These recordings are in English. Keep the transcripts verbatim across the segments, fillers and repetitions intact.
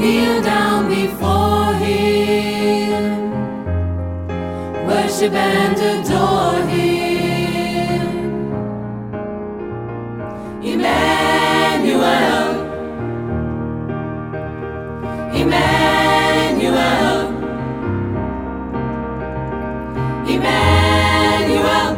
kneel down before Him, worship and adore Him. Emmanuel, Emmanuel, Emmanuel,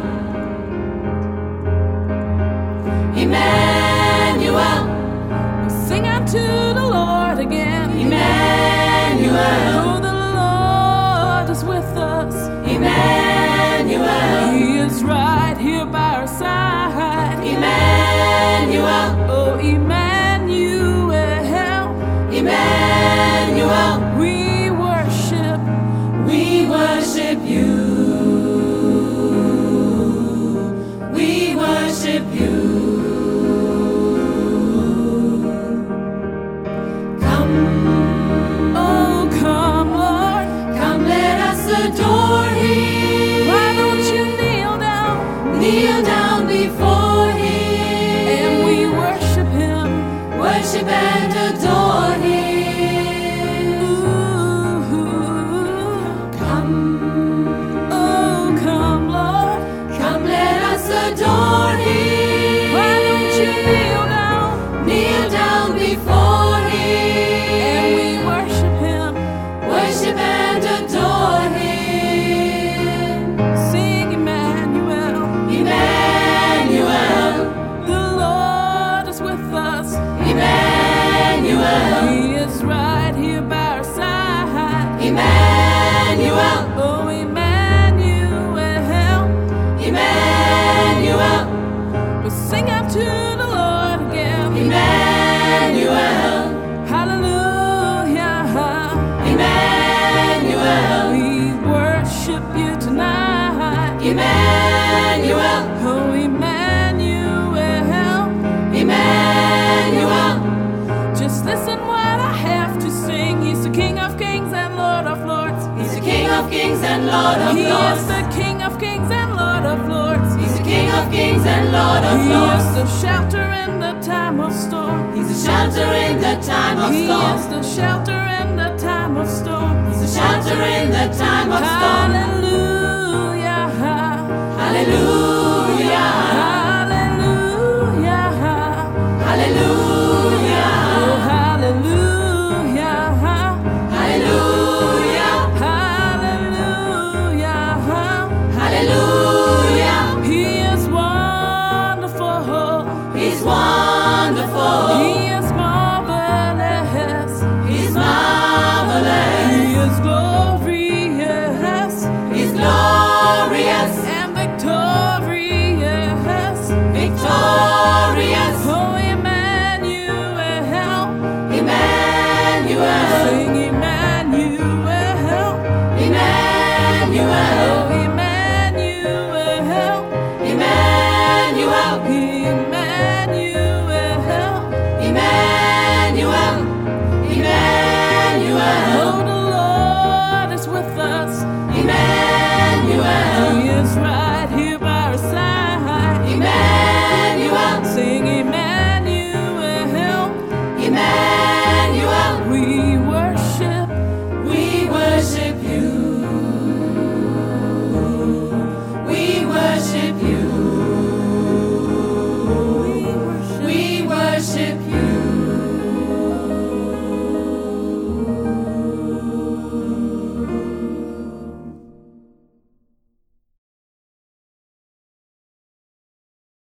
Emmanuel. Sing out to the Lord again. Emmanuel, Oh, the Lord is with us. Emmanuel, He is right here by our side. Emmanuel, Oh, Emmanuel, Emmanuel. we worship. We worship you. We worship you. Come, Oh, come, Lord. come, let us adore Him. Why don't you kneel down Kneel down before Him, and we worship Him? worship and adore Him. Ooh. Come, Oh, come, Lord. come, let us adore Him. Why don't you kneel down Kneel down before and we Him, worship Him? worship and adore Him. Sing Emmanuel. Emmanuel, The Lord is with us. Emmanuel, He is right here by our side. Emmanuel, Oh, Emmanuel. Emmanuel, We'll sing out to the Lord again. Emmanuel, Hallelujah. Emmanuel, We worship you tonight. Emmanuel, Oh, Emmanuel. Emmanuel. Just listen what I have to sing. He's the King of Kings and Lord of Lords. He's the King of Kings and Lord of He is Lords. the King of Kings and Lord of Lords. He's the King of Kings and Lord of He is Lords. the shelter in the time of storm. He's a shelter in the time of He storm. is the shelter in the time of storm. He's a shelter in the time of storm. Hallelujah.